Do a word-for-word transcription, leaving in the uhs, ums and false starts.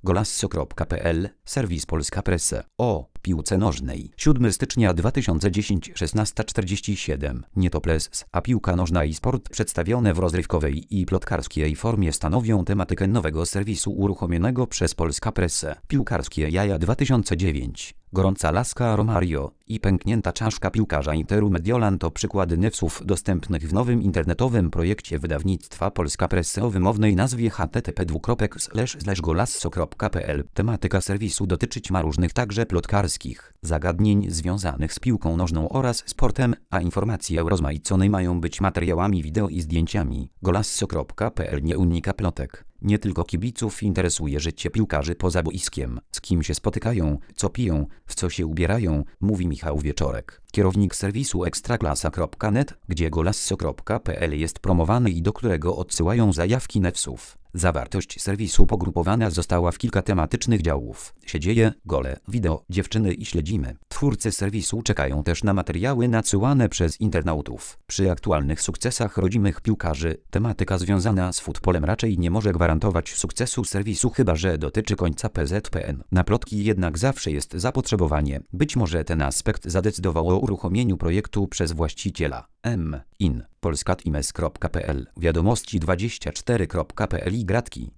Golasso kropka pe el, serwis Polska Press. O piłce nożnej. siódmego stycznia dwa tysiące dziesiątego, szesnasta czterdzieści siedem. Nietopless, a piłka nożna i sport przedstawione w rozrywkowej i plotkarskiej formie stanowią tematykę nowego serwisu uruchomionego przez Polska Press. Piłkarskie jaja dwa tysiące dziewięć. Gorąca laska Romario i pęknięta czaszka piłkarza Interu Mediolan to przykłady newsów dostępnych w nowym internetowym projekcie wydawnictwa Polska Press o wymownej nazwie h t t p dwukropek slash slash golasso kropka pe el. Tematyka serwisu dotyczyć ma różnych także plotkarskich zagadnień związanych z piłką nożną oraz sportem, a informacje urozmaicone mają być materiałami wideo i zdjęciami. Golasso kropka pe el nie unika plotek. Nie tylko kibiców interesuje życie piłkarzy poza boiskiem, z kim się spotykają, co piją, w co się ubierają, mówi Michał Wieczorek, kierownik serwisu ekstraklasa kropka net, gdzie golasso kropka pe el jest promowany i do którego odsyłają zajawki newsów. Zawartość serwisu pogrupowana została w kilka tematycznych działów. Się dzieje, gole, wideo, dziewczyny i śledzimy. Twórcy serwisu czekają też na materiały nadsyłane przez internautów. Przy aktualnych sukcesach rodzimych piłkarzy, tematyka związana z futbolem raczej nie może gwarantować sukcesu serwisu, chyba że dotyczy końca pe zet pe en. Na plotki jednak zawsze jest zapotrzebowanie. Być może ten aspekt zadecydował o uruchomieniu projektu przez właściciela. M. in. polskatimes kropka pe el, wiadomości dwadzieścia cztery kropka pe el i gratki.